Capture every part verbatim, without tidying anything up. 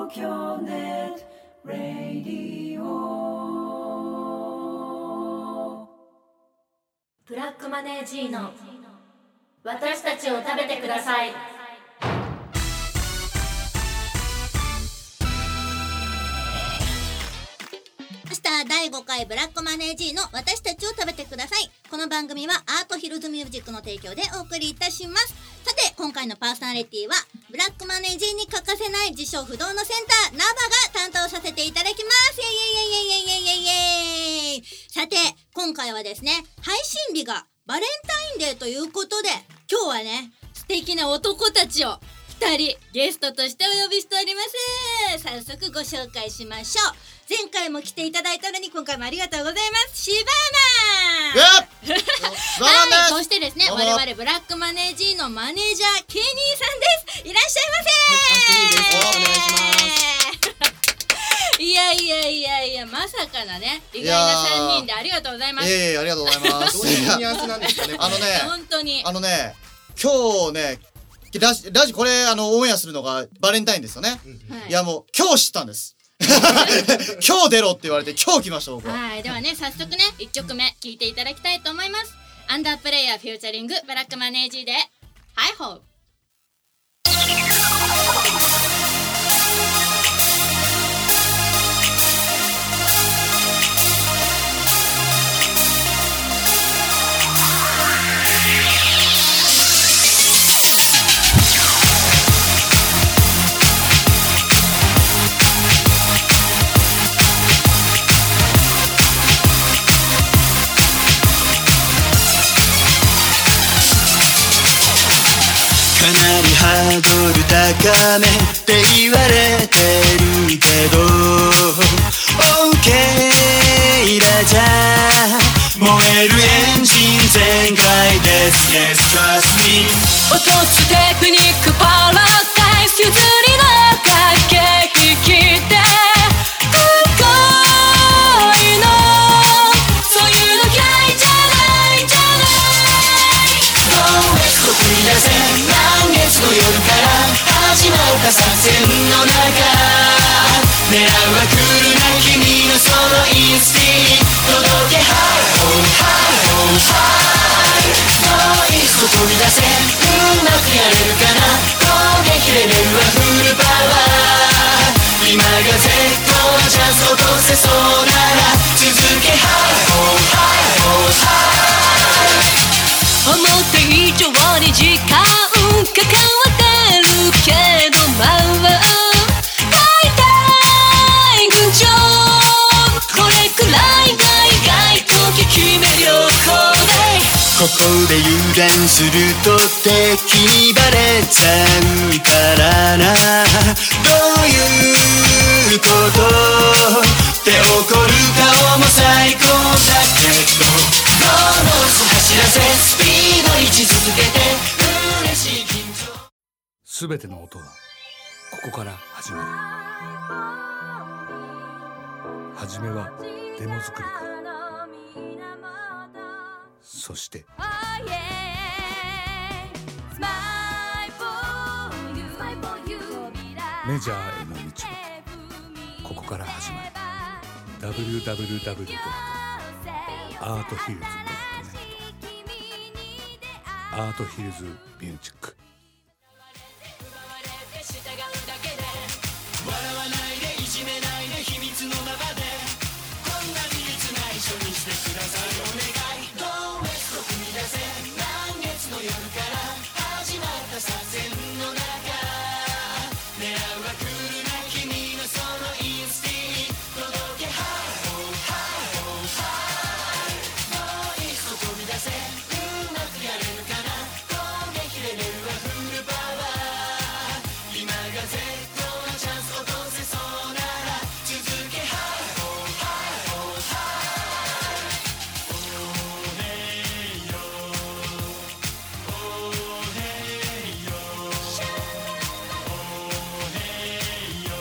東京ネットラディオ。 ブラックマネージーの私たちを食べてください。 だいごかいブラックマネージーの私たちを食べてください。この番組はアートヒルズミュージックの提供でお送りいたします。さて今回のパーソナリティはブラックマネージーに欠かせない自称不動のセンターナバが担当させていただきます。イエイエイエイエイエイエイエイエイ。さて今回はですね、配信日がバレンタインデーということで、今日はね素敵な男たちをふたりゲストとしてお呼びしております。早速ご紹介しましょう。前回も来ていただいたのに今回もありがとうございます。シバーマンはい、そしてですね、我々ブラックマネージーのマネージャーケニーさんです。いらっしゃいませ。 はい、ケニーです。お願いします。 いやいやいやいや、まさかなね意外なさんにんでありがとうございます。 ええー、ありがとうございます。 どういうニュアンスなんですかね。 あのね、 本当にあのね、今日ねラジ、ラジこれあのオンエアするのがバレンタインですよね、うんはい、いやもう今日知ったんです今日出ろって言われて今日来ました僕は。 はい、ではね早速ねいっきょくめ聴いていただきたいと思います。アンダープレイヤーフューチャリングブラックマネージーでハイホー。 かなりハードル高めって言われてるけど OK だじゃ燃えるエンジン全開です Yes trust me 落とすテクニックパラダイス譲りの駆け引きでかっこいいのそういうの嫌いじゃないじゃないどうへと繰り出せ満月の夜から始まった作戦の中狙うは来るな君のそのインスティ届けハイホーハイホーハイそういっそ飛び出せうまくやれるかな攻撃レベルはフルパワー今が絶好のチャンス落とせそうなら続けハイホーハイホーハイ思った以上に時間かかってるけどまあ大体群青これくらいが意外と効き目良好でここで油断すると敵にバレちゃうからなどういうことって怒る顔も最高だけどゴーノース走らせスピード位置続けて嬉しい緊張すべての音はここから始まる。はじめはデモ作りからそしてメジャーへの道はここから始まる。 ダブリューダブリューダブリュー ドット アートヒルズ ドット ネット アートヒルズミュージック。 笑わないでいじめないで秘密のままでこんな技術内緒にしてくださいお願いどうへと踏み出せ満月の夜から始まった作戦の中狙うは来るな君のそのインスティ届けハイホーハイホーハイもう一度飛び出せうまくやれるかな攻撃レベルはフルパワー今が絶好のチャンス落とせそうなら続けハイホーハイホーハイおへよおへよおへよ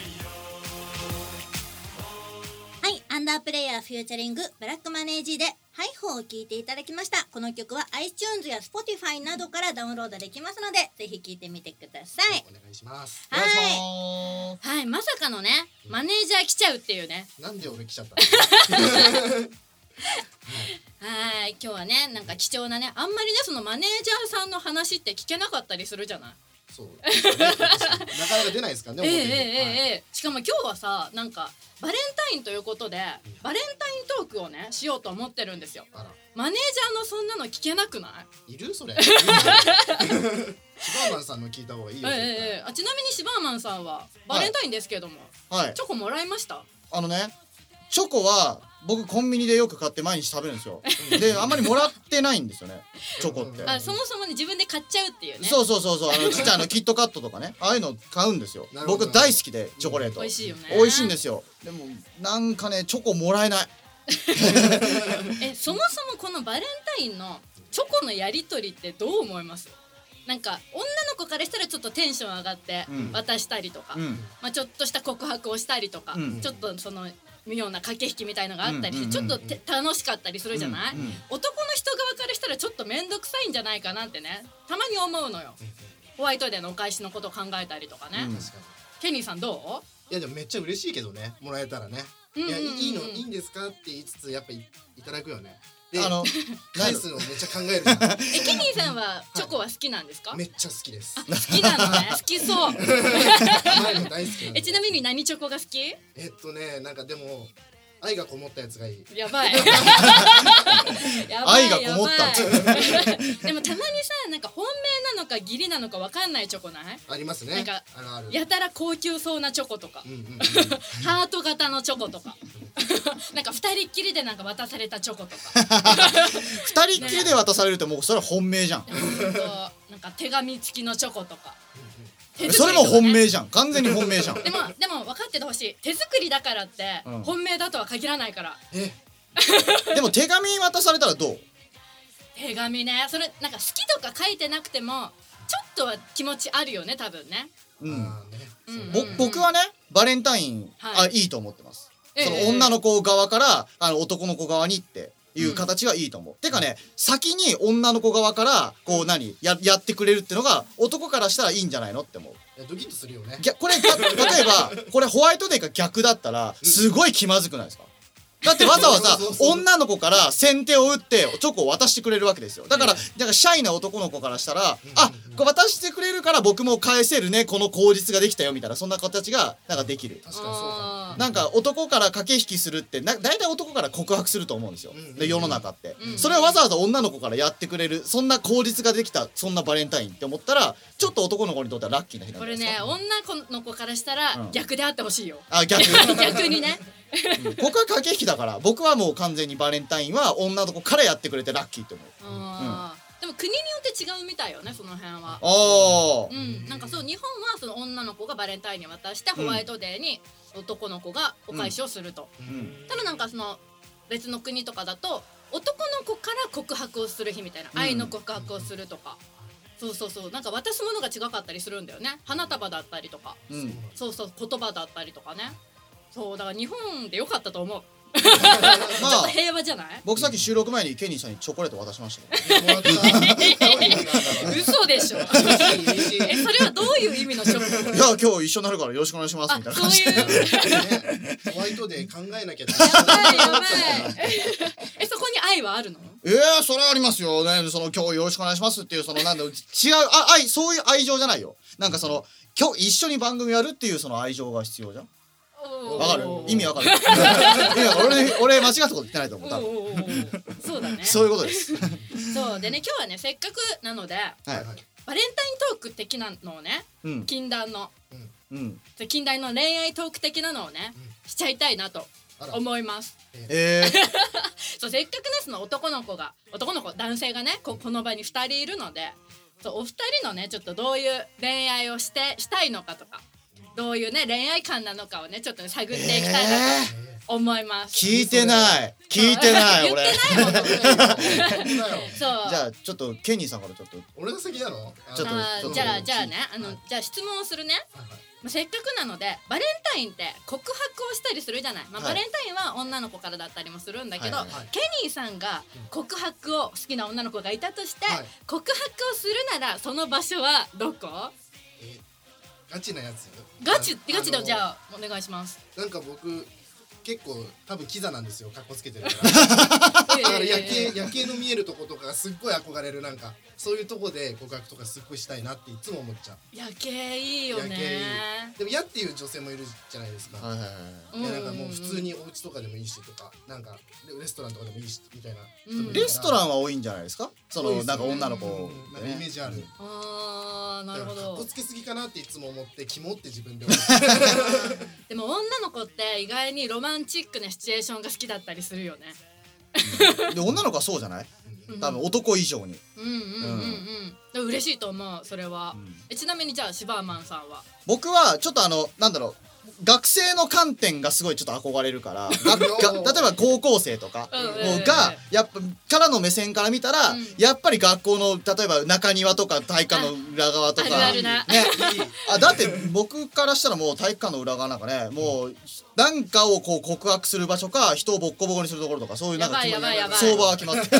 はい、アンダープレイヤーフューチャリングブラックマネージーでハイホーを聴いていただきました。この曲は iTunes や Spotify などからダウンロードできますので、ぜひ聴いてみてください。 お願いします。 お願いしはます。 はい、まさかのねマネージャー来ちゃうっていうね。 なんで俺来ちゃったの？ はい、今日はねなんか貴重なね、あんまりねそのマネージャーさんの話って聞けなかったりするじゃない。 そうですね、確かになかなか出ないですからね、表に。 ええええはいええ、しかも今日はさなんかバレンタインということでバレンタイントークをねしようと思ってるんですよ。 あら、 マネージャーのそんなの聞けなくない？ いるそれ。シバーマンさんの聞いた方がいいよ。 ええ絶対ええ、あちなみにシバーマンさんはバレンタインですけども、 はいチョコもらいました？ あのねチョコは僕コンビニでよく買って毎日食べるんですよ。であんまりもらってないんですよねチョコって。 あ、そもそもね自分で買っちゃうっていうね。 そうそうそうそう、あのちっちゃいあのキットカットとかね、ああいうの買うんですよなるほど僕大好きでチョコレート。 美味しいよね。 美味しいんですよ。でもなんかねチョコもらえない。 え、そもそもこのバレンタインのチョコのやり取りってどう思います？なんか女の子からしたらちょっとテンション上がってうん渡したりとか、 うんまあ、ちょっとした告白をしたりとか、 うんちょっとその妙な駆け引きみたいのがあったりして、 うんちょっとて楽しかったりするじゃない、 うんうん男の人側からしたらちょっと面倒くさいんじゃないかなってねたまに思うのよ。ホワイトデーのお返しのことを考えたりとかね、 うん確かに。 ケニーさんどいやでもめっちゃ嬉しいけどね、もらえたらね。 うんうんうんいや、いいのいいんですかって言いつつやっぱいいただくよね。であの返すのめっちゃ考えるじゃん。 う？え、ケニーさんはチョコは好きなんですか？ めっちゃ好きです。 好きなのね。好きそう。 甘いの大好きなんで。 え、ちなみに何チョコが好き？ えっとね、なんかでも愛がこもったやつがいい。 やばい。やばい愛がこもったやばいでもたまにさ、なんか本命なのか義理なのかわかんないチョコない？ ありますね。 なんかあるある。 やたら高級そうなチョコとか、 うんうんうん。 ハート型のチョコとかなんか二人っきりでなんか渡されたチョコとか二人っきりで渡されるともうそれは本命じゃん。 ほんとなんか手紙付きのチョコとか手それも作りとかね本命じゃん。完全に本命じゃん。 でもでも分かっててほしい。手作りだからってうん本命だとは限らないから。 え、 でも手紙渡されたらどう？ 手紙ね、それなんか好きとか書いてなくてもちょっとは気持ちあるよね多分ね。 うん。 あーね。 うんぼ僕はねバレンタイン、 はいあいいと思ってます。 ええその女の子側からあの男の子側にっていう形がいいと思う。てかね先に女の子側からこう何ややってくれるってのが男からしたらいいんじゃないのって思う。 いやドキッとするよね。 ぎゃこれた例えばこれホワイトデーが逆だったらすごい気まずくないですか？だってわざわざそうそうそう女の子から先手を打ってチョコを渡してくれるわけですよ。だからだからシャイな男の子からしたら、あこれ渡してくれるから僕も返せるねこの口実ができたよみたいなそんな形がなんかできる。 確かにそうかあーなんか男から駆け引きするってな大体男から告白すると思うんですよ、 うんうんうんで世の中って、 うんそれをわざわざ女の子からやってくれるそんな口実ができたそんなバレンタインって思ったらちょっと男の子にとってはラッキーな日なんこれじゃないですか。 ね女の子からしたらうん逆であってほしいよ。 あ逆逆にね。 僕は駆け引きだから僕はもう完全にバレンタインは女の子からやってくれてラッキーって思う。 あーでも国によって違うみたいよねその辺は。 あうーん、なんかそう日本はその女の子がバレンタインに渡してホワイトデーに男の子がお返しをすると、 うんただなんかその別の国とかだと男の子から告白をする日みたいな、 うん愛の告白をするとか、そうそうそうなんか渡すものが違かったりするんだよね。花束だったりとか、 うんそうそう言葉だったりとかね。そうだから日本でよかったと思う。 まちょっとあ平和じゃない？ 僕さっき収録前にケニーさんにチョコレート渡しましたよ。 もらった嘘でしょ。えそれはどういう意味のチョコ？ いや今日一緒になるからよろしくお願いしますあみたいなそう感じでいう。 ホワイトデー考えなきゃやばいやばい。えそこに愛はあるの？ ええそれはありますよね。その今日よろしくお願いしますっていうそのなんだろう違うあ愛そういう愛情じゃないよ。なんかその今日一緒に番組やるっていうその愛情が必要じゃん。わかる意味わかる意味わかる俺俺間違ったこと言ってないと思う多分。 おうおうおうそうだね。 そういうことです。 そうでね今日はねせっかくなのではい。 バレンタイントーク的なのをねうん禁断のうん。 禁断の恋愛トーク的なのをねしちゃいたいなとあら思います。 えー、 そうせっかくねその男の子が男の子男性がねここの場にふたりいるのでそうお二人のねちょっとどういう恋愛をしてしたいのかとかどういうね恋愛観なのかをねちょっとね探っていきたいなと思います。 聞いてない聞いてない俺。 言ってないもん本当だよそうじゃあちょっとケニーさんからちょっと俺が先なの？ ちょっとあーちょっとじゃあじゃあねあのじゃあ質問をするね。 まあ、せっかくなのでバレンタインって告白をしたりするじゃない、まあはいバレンタインは女の子からだったりもするんだけど、 はいはいはいケニーさんが告白を好きな女の子がいたとして、 はい告白をするならその場所はどこ？ えガチなやつガチガチでじあゃあお願いします。 なんか僕結構多分キザなんですよ、カッコつけてるからだから夜景夜景の見えるとことかがすっごい憧れる、なんかそういうとこで告白とかすっごいしたいなっていつも思っちゃう。 夜景いいよね。 夜景いいでも嫌っていう女性もいるじゃないですか、 はいはいはいいやなんかもう普通にお家とかでもいいしとか、なんかレストランとかでもいいしみたいな人もいるからレストランは多いんじゃないですか、そ多いですねのなんか女の子うんなんかイメージある、 あーなるほどだからかっこ。つけすぎかなっていつも思ってキモって自分で思ってでも女の子って意外にロマンチックなシチュエーションが好きだったりするよね。 で女の子はそうじゃないうん多分男以上に。 うんうんうんうん。でも嬉しいと思うそれは。 んえちなみにじゃあシバーマンさんは。 僕はちょっとあのなんだろう学生の観点がすごいちょっと憧れるからがが例えば高校生とかうんもうがやっぱからの目線から見たら、 うんやっぱり学校の例えば中庭とか体育館の裏側とかあるあるな。 ねあだって僕からしたらもう体育館の裏側なんかねもうなんかをこう告白する場所か人をボッコボコにするところとかそういうなんか決まりやばいやばいやばい相場が決まってる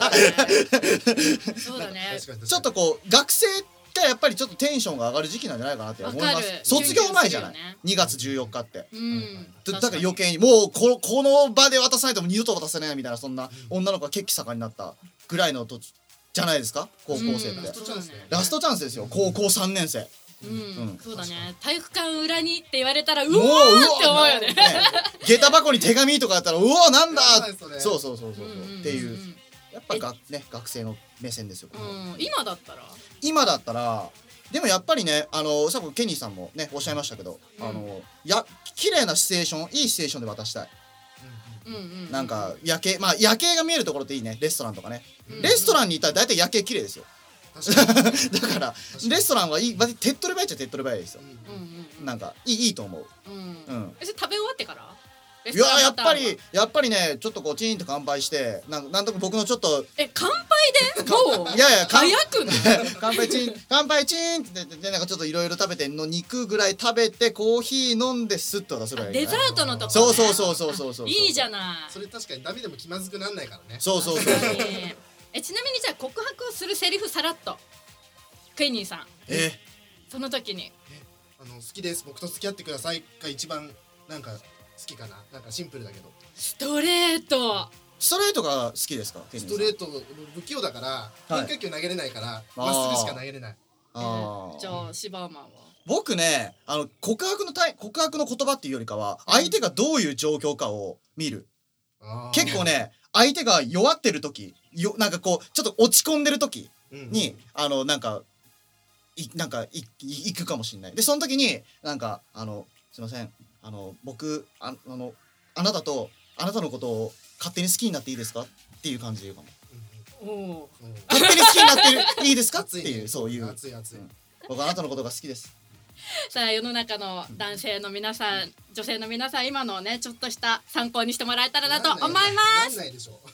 そうだね。 確かに確かにちょっとこう学生がやっぱりちょっとテンションが上がる時期なんじゃないかなって思いまわかるす。卒業前じゃない、 キュンキュンするよねにがつじゅうよっかって。 うん。 だだから余計にもうここの場で渡さないともう二度と渡せないみたいなそんな女の子が血気盛んになったぐらいのとじゃないですか高校生って、 うんラストチャンスだよねラストチャンスですよ高校さんねん生うん、 うんそうだね。体育館裏にって言われたらうもうわーって思うよね。 下駄箱に手紙とかだったらうわなんだやばいそれそうそうそうそうそううんうんうんうんっていうやっぱがね学生の目線ですよ、 うん、今だったら。 今だったらでもやっぱりねあのさっきケニーさんもねおっしゃいましたけど、 うんあのや綺麗なシチュエーションいいシチュエーションで渡したい、 うんうん。 なんか夜景まあ夜景が見えるところっていいねレストランとかね、 うんレストランにいたら大体夜景綺麗ですよ確かにだからレストランはいいまあ手っ取り早いっちゃ手っ取り早いですよ、 うんうんうん。 なんかいいいいと思ううん。 うんえそれ食べ終わってから？ いややっぱりやっぱりねちょっとこうチーンと乾杯してなんなんとか僕のちょっとえ乾杯でもういやいや乾早くない？ 乾杯チーン乾杯チーンってででなんかちょっといろいろ食べての肉ぐらい食べてコーヒー飲んでスッと渡すぐらいデザートのとこね。 そうそうそうそうそうそういいじゃない。 それ確かにダメでも気まずくなんないからね。 そうそうそう確かにえちなみにじゃあ告白をするセリフさらっとケニーさんえその時にあの好きです僕と付き合ってくださいが一番なんか好きかな。なんかシンプルだけどストレート。 ストレートが好きですかケニーさんストレート不器用だから変化球投げれないからまっすぐしか投げれない。 あーじゃあシバーマンは僕ねあの告白のタイ告白の言葉っていうよりかは相手がどういう状況かを見るあー結構ね相手が弱ってる時よなんかこうちょっと落ち込んでる時うんに、あのなんかいなんかいい行くかもしれないでその時になんかあのすいませんあの僕ああのあなたとあなたのことを勝手に好きになっていいですかっていう感じで言うかもおおうんうん勝手に好きになっていいですかって熱いねいうそういう熱い熱いうん僕あなたのことが好きですさあ世の中の男性の皆さん女性の皆さん今のをねちょっとした参考にしてもらえたらなと思いまなんす。 ないでしょ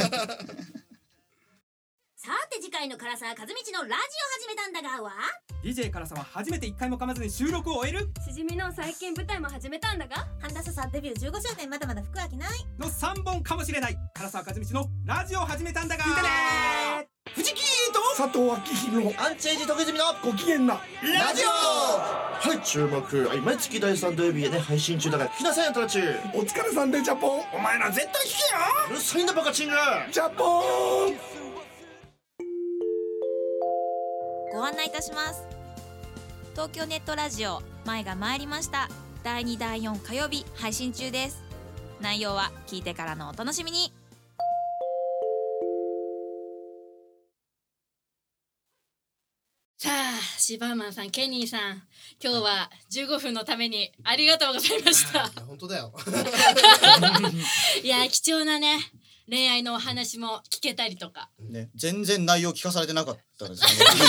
さて次回の唐沢和道のラジオ始めたんだがはディージェー 唐沢初めて一回も噛まずに収録を終えるしじみの最近舞台も始めたんだが半田さんデビューじゅうごしゅうねんまだまだ服飽きないのさんぼんかもしれない唐沢和道のラジオ始めたんだが聞いてね藤木と佐藤明宏アンチエイジ徳泉のご機嫌なラジオはい注目はい毎月だいさん土曜日へね配信中だから聞きなさいよトラチュお疲れさんでジャポンお前ら絶対聞けようるさいんだバカチンがジャポンご案内いたします。東京ネットラジオ前が参りましただいにだいよん火曜日配信中です。内容は聞いてからのお楽しみに。 さあシバーマンさんケニーさん今日はじゅうごふんのためにありがとうございました。 いや本当だよいや貴重なね恋愛のお話も聞けたりとかね全然内容聞かされてなかったです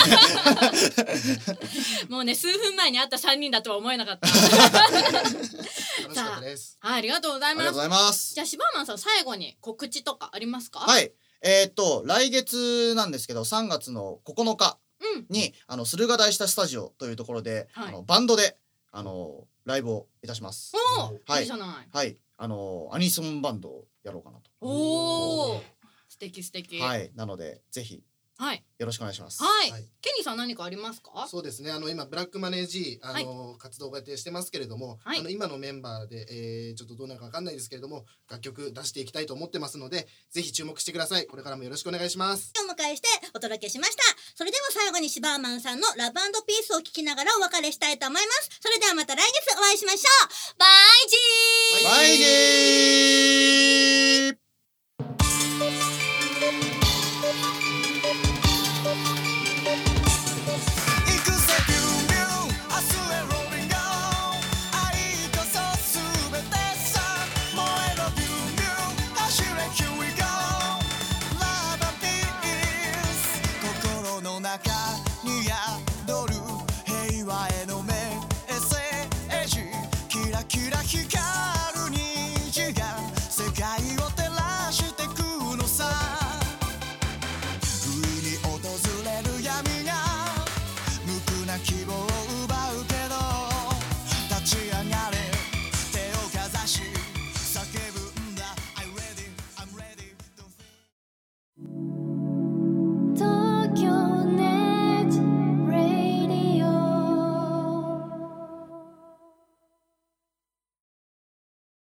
ねもうね数分前に会ったさんにんだとは思えなかった。 楽しかったです。 はいありがとうございます。 ありがとうございますじゃあシバーマンさん最後に告知とかありますか？ はいえー、っと来月なんですけどさんがつのここのかうんにあの駿河台下スタジオというところで、 はいあのバンドであのライブをいたします。 おお、 はいいいじゃない。 はいあのアニソンバンドをやろうかなと。 おお、素敵素敵。 はいなのでぜひはい、 よろしくお願いします。 はい、ケニーさん何かありますか？ そうですね。あの今ブラックマネージーあの、はい、活動が予定してますけれども、はい、あの今のメンバーで、えー、ちょっとどうなるかわかんないですけれども、楽曲出していきたいと思ってますので、ぜひ注目してください。これからもよろしくお願いします。 お迎えしてお届けしました。それでは最後にシバーマンさんのラブ&ピースを聞きながらお別れしたいと思います。それではまた来月お会いしましょう。バイジー。 バイジー。 中